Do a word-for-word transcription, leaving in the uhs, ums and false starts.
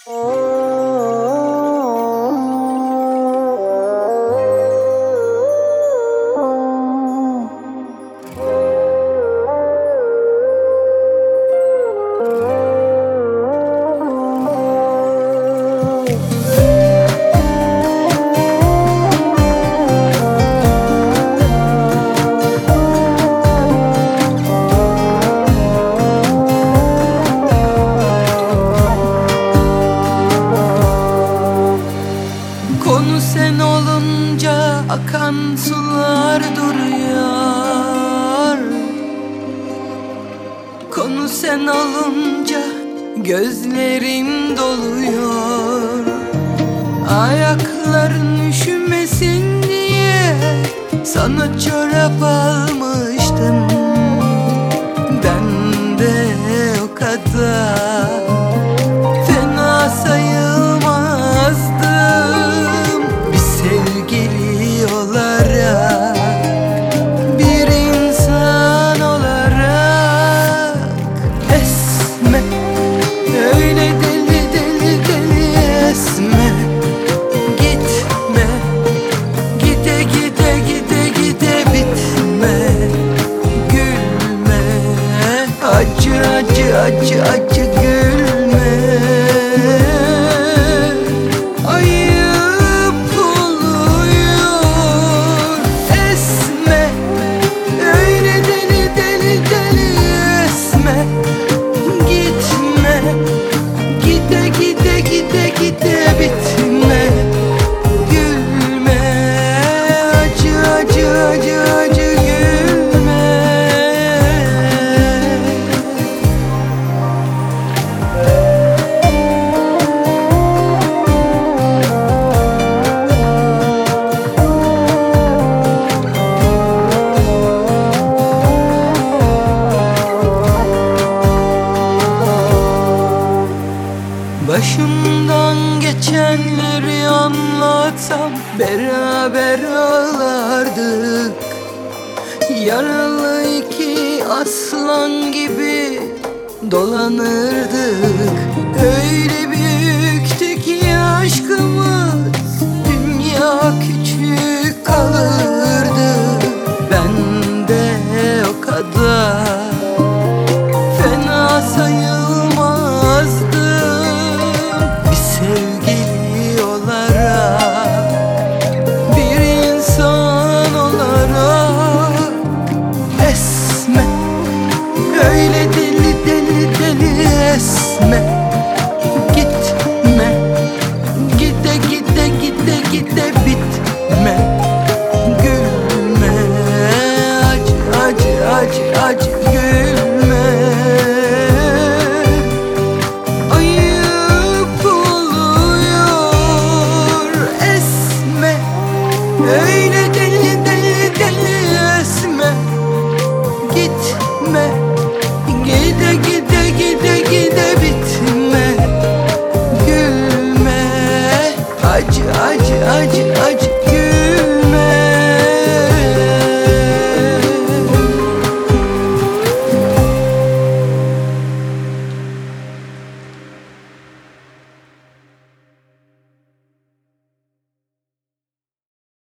Konu sen olunca akan sular duruyor. Konu sen olunca gözlerim doluyor. Ayakların üşümesin diye sana çorap almıştım. Ben de o kadar fena sayılmazdım. Bir sevgili olarak, bir insan olarak. Esme, öyle deli deli deli esme. Gitme, gide gide gide gide bitme. Gülme, acı acı acı acı gülme. Ayıp oluyor. Esme, öyle deli deli deli esme. Gitme, gide gide gide gide bitme. Gülme, acı acı acı acı gülme. Başımdan geçenleri anlatsam beraber ağlardık. Yaralı iki aslan gibi dolanırdık. Öyle büyüktü ki aşkımız, dünya küçük kalırdı. Ben de o kadar fena sayılmazdım. Bir sevgili olarak, bir insan olarak. Esme, öyle deli deli deli esme.